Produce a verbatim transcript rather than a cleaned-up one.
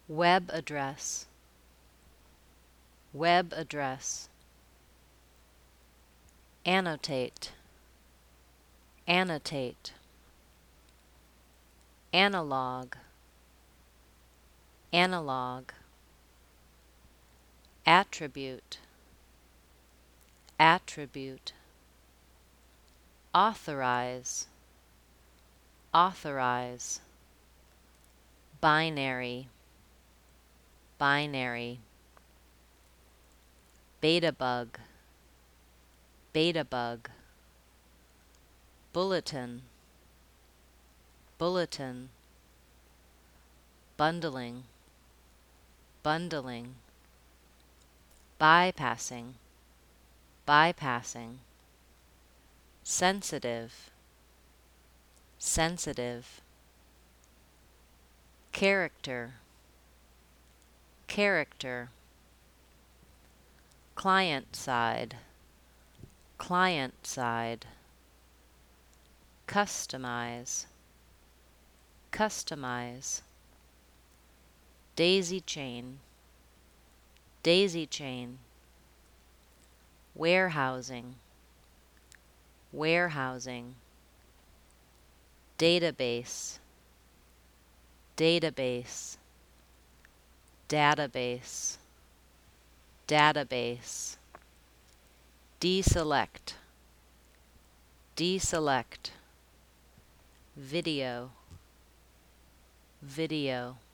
web address, web address, annotate, annotate, analog, analog, attribute, attribute, authorize, authorize, binary, binary, betabug, betabug, bulletin, bulletin, bundling, bundling, bypassing, bypassing, sensitive, sensitive, character, character, client side, client side, customize, customize, daisy chain, daisy chain, warehousing, warehousing, database, database, database, database, deselect, deselect, video, video.